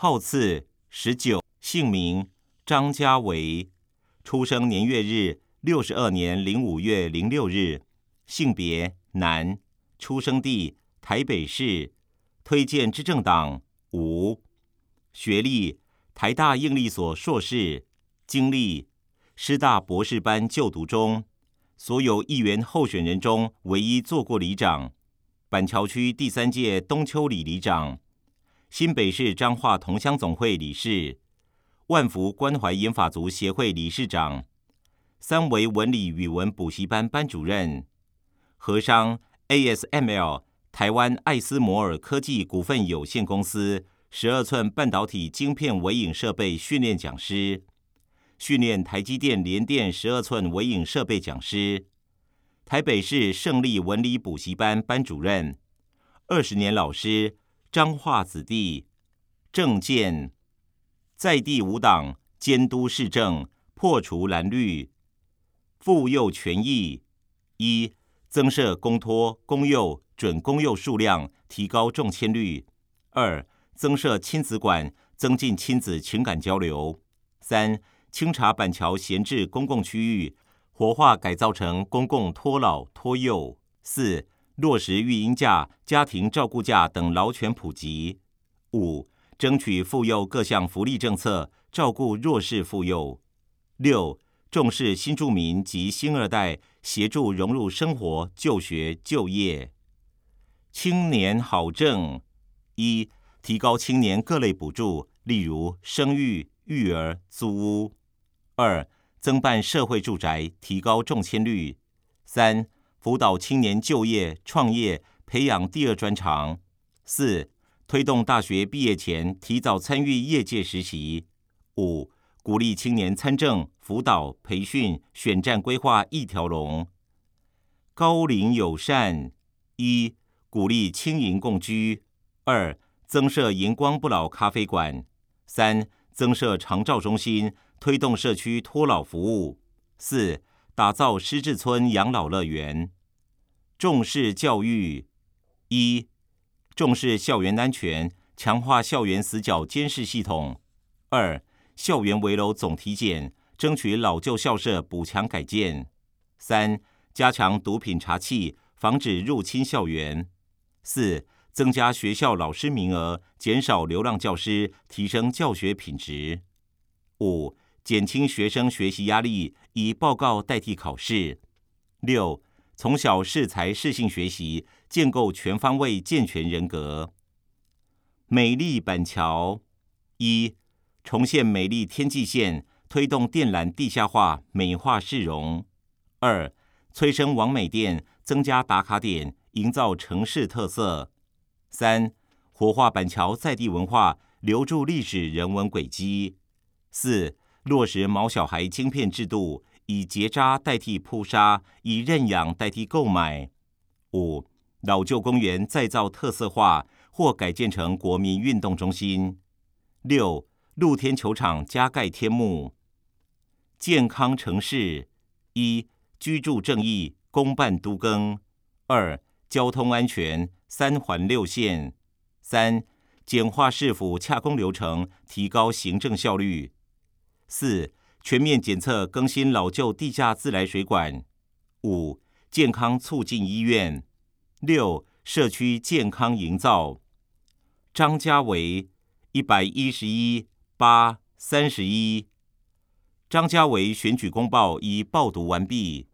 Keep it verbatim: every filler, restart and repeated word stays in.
号次十九，姓名张家维，出生年月日六十二年零五月零六日，性别男，出生地台北市，推荐之政党无，学历台大应力所硕士，经历师大博士班就读中，所有议员候选人中唯一做过里长，板桥区第三届东丘里里长，新北市彰化同乡总会理事，万福关怀银发族协会理事长，三维文理语文补习班班主任，和商 A S M L 台湾艾斯摩尔科技股份有限公司十二寸半导体晶片微影设备训练讲师，训练台积电联电十二寸微影设备讲师，台北市胜利文理补习班班主任，二十年老师，彰化子弟，政见在地无党，监督市政，破除蓝绿，妇幼权益一，增设公托、公幼、准公幼数量，提高中签率；二，增设亲子馆，增进亲子情感交流；三，清查板桥闲置公共区域，活化改造成公共托老托幼；四，落实育婴假、家庭照顾假等劳权普及；五，争取妇幼各项福利政策，照顾弱势妇幼；六，重视新住民及新二代，协助融入生活、就学、就业。青年好政一，提高青年各类补助，例如生育、育儿、租屋；二，增办社会住宅，提高中签率；三，辅导青年就业、创业，培养第二专长；四，推动大学毕业前提早参与业界实习；五，鼓励青年参政、辅导、培训、选战规划一条龙。高龄友善一，鼓励轻盈共居；二，增设荧光不老咖啡馆；三，增设长照中心，推动社区托老服务；四，打造失智村养老乐园。重视教育一，重视校园安全，强化校园死角监视系统；二，校园围楼总体检，争取老旧校舍补强改建；三，加强毒品查缉，防止入侵校园；四，增加学校老师名额，减少流浪教师，提升教学品质；五，减轻学生学习压力，以报告代替考试；六，从小适才适性学习，建构全方位健全人格。美丽板桥一，重现美丽天际线，推动电缆地下化，美化市容；二，催生网美店，增加打卡点，营造城市特色；三，活化板桥在地文化，留住历史人文轨迹；四，落实毛小孩晶片制度，以结扎代替扑杀，以认养代替购买；五，老旧公园再造特色化，或改建成国民运动中心；六，露天球场加盖天幕。健康城市一，居住正义，公办都更；二，交通安全，三环六线；三，简化市府洽公流程，提高行政效率；四，全面检测更新老旧地下自来水管；五，健康促进医院；六，社区健康营造。张家维一百一十一八三十一。张家维选举公报已报读完毕。